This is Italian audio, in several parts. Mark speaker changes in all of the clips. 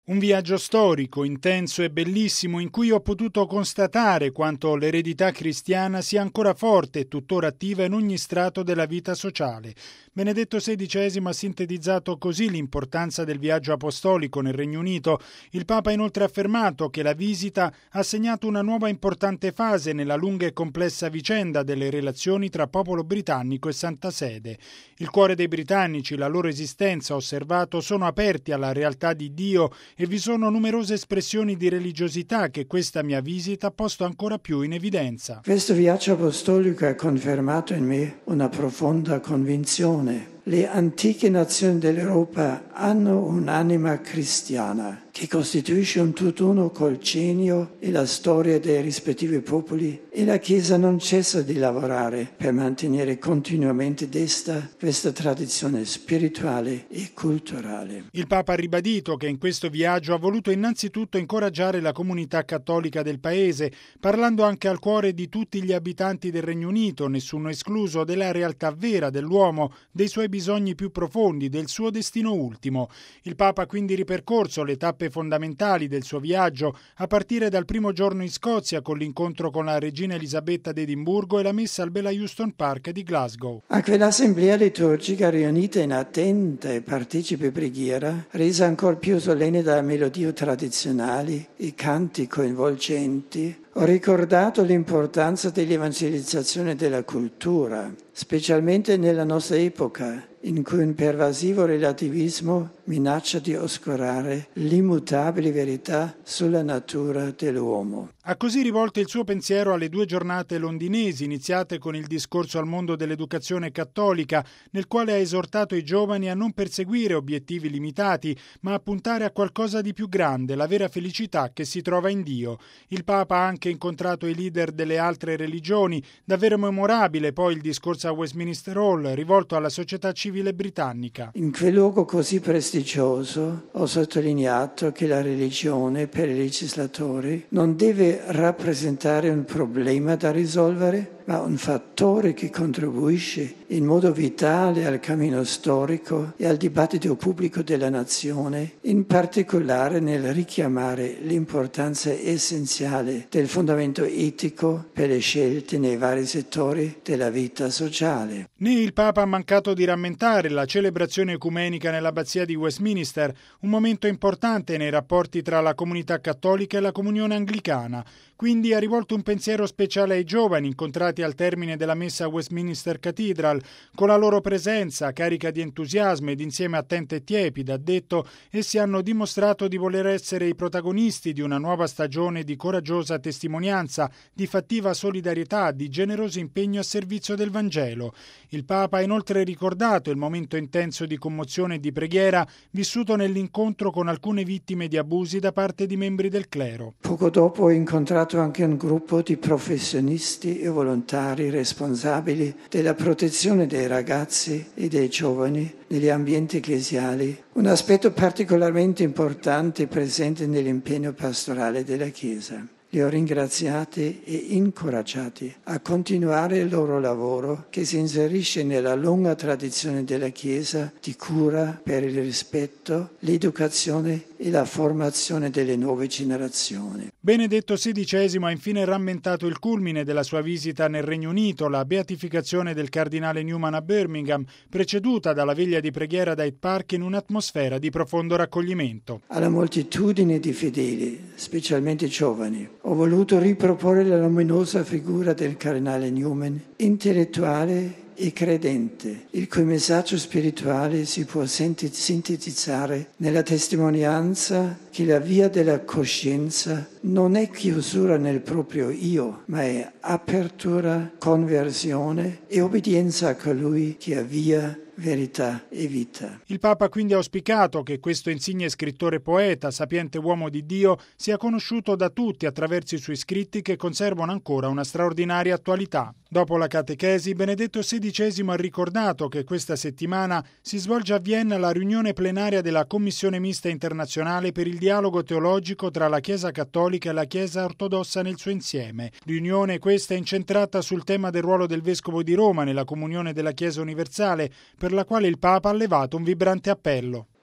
Speaker 1: Un viaggio storico, intenso e bellissimo in cui ho potuto constatare quanto l'eredità cristiana sia ancora forte e tuttora attiva in ogni strato della vita sociale. Benedetto XVI ha sintetizzato così l'importanza del viaggio apostolico nel Regno Unito. Il Papa ha inoltre affermato che la visita ha segnato una nuova importante fase nella lunga e complessa vicenda delle relazioni tra popolo britannico e Santa Sede. Il cuore dei britannici, la loro esistenza, ha osservato, sono aperti alla realtà di Dio e vi sono numerose espressioni di religiosità che questa mia visita ha posto ancora più in evidenza.
Speaker 2: Questo viaggio apostolico ha confermato in me una profonda convinzione. Le antiche nazioni dell'Europa hanno un'anima cristiana che costituisce un tutt'uno col genio e la storia dei rispettivi popoli, e la Chiesa non cessa di lavorare per mantenere continuamente desta questa tradizione spirituale e culturale.
Speaker 1: Il Papa ha ribadito che in questo viaggio ha voluto innanzitutto incoraggiare la comunità cattolica del paese, parlando anche al cuore di tutti gli abitanti del Regno Unito, nessuno escluso, della realtà vera dell'uomo, dei suoi bisogni più profondi, del suo destino ultimo. Il Papa ha quindi ripercorso le tappe fondamentali del suo viaggio, a partire dal primo giorno in Scozia con l'incontro con la regina Elisabetta d'Edimburgo e la messa al Bella Houston Park di Glasgow.
Speaker 2: A quell'assemblea liturgica riunita in attenta e partecipe preghiera, resa ancor più solenne dalle melodie tradizionali e canti coinvolgenti, ho ricordato l'importanza dell'evangelizzazione della cultura, specialmente nella nostra epoca, in cui un pervasivo relativismo minaccia di oscurare l'immutabile verità sulla natura dell'uomo.
Speaker 1: Ha così rivolto il suo pensiero alle 2 giornate londinesi, iniziate con il discorso al mondo dell'educazione cattolica, nel quale ha esortato i giovani a non perseguire obiettivi limitati, ma a puntare a qualcosa di più grande, la vera felicità che si trova in Dio. Il Papa ha anche incontrato i leader delle altre religioni. Davvero memorabile poi il discorso a Westminster Hall, rivolto alla società civile britannica.
Speaker 2: In quel luogo così prestigioso ho sottolineato che la religione per i legislatori non deve rappresentare un problema da risolvere, ma un fattore che contribuisce in modo vitale al cammino storico e al dibattito pubblico della nazione, in particolare nel richiamare l'importanza essenziale del fondamento etico per le scelte nei vari settori della vita sociale.
Speaker 1: Né il Papa ha mancato di rammentare la celebrazione ecumenica nell'abbazia di Westminster, un momento importante nei rapporti tra la comunità cattolica e la comunione anglicana. Quindi ha rivolto un pensiero speciale ai giovani incontrati al termine della messa a Westminster Cathedral. Con la loro presenza, carica di entusiasmo ed insieme attenta e tiepida, ha detto, essi hanno dimostrato di voler essere i protagonisti di una nuova stagione di coraggiosa testimonianza, di fattiva solidarietà, di generoso impegno a servizio del Vangelo. Il Papa ha inoltre ricordato il momento intenso di commozione e di preghiera vissuto nell'incontro con alcune vittime di abusi da parte di membri del clero.
Speaker 2: Poco dopo ho incontrato anche un gruppo di professionisti e volontari responsabili della protezione dei ragazzi e dei giovani negli ambienti ecclesiali, un aspetto particolarmente importante presente nell'impegno pastorale della Chiesa. Li ho ringraziati e incoraggiati a continuare il loro lavoro che si inserisce nella lunga tradizione della Chiesa di cura per il rispetto, l'educazione e la formazione delle nuove generazioni.
Speaker 1: Benedetto XVI ha infine rammentato il culmine della sua visita nel Regno Unito, la beatificazione del cardinale Newman a Birmingham, preceduta dalla veglia di preghiera da Hyde Park in un'atmosfera di profondo raccoglimento.
Speaker 2: Alla moltitudine di fedeli, specialmente giovani, ho voluto riproporre la luminosa figura del cardinale Newman, intellettuale e credente, il cui messaggio spirituale si può sintetizzare nella testimonianza che la via della coscienza non è chiusura nel proprio io, ma è apertura, conversione e obbedienza a colui che avvia verità e vita.
Speaker 1: Il Papa ha quindi auspicato che questo insigne scrittore poeta, sapiente uomo di Dio, sia conosciuto da tutti attraverso i suoi scritti che conservano ancora una straordinaria attualità. Dopo la catechesi, Benedetto XVI ha ricordato che questa settimana si svolge a Vienna la riunione plenaria della Commissione Mista Internazionale per il dialogo teologico tra la Chiesa Cattolica e la Chiesa Ortodossa nel suo insieme. Riunione questa incentrata sul tema del ruolo del Vescovo di Roma nella comunione della Chiesa universale, per la quale il Papa ha levato un vibrante appello.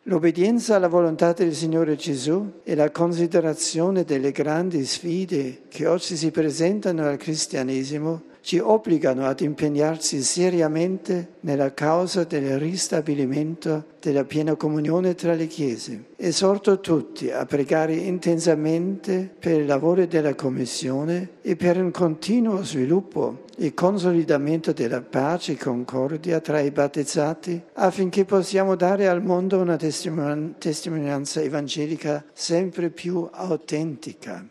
Speaker 2: L'obbedienza alla volontà del Signore Gesù e la considerazione delle grandi sfide che oggi si presentano al cristianesimo ci obbligano ad impegnarsi seriamente nella causa del ristabilimento della piena comunione tra le Chiese. Esorto tutti a pregare intensamente per il lavoro della Commissione e per un continuo sviluppo e consolidamento della pace e concordia tra i battezzati affinché possiamo dare al mondo una testimonianza evangelica sempre più autentica.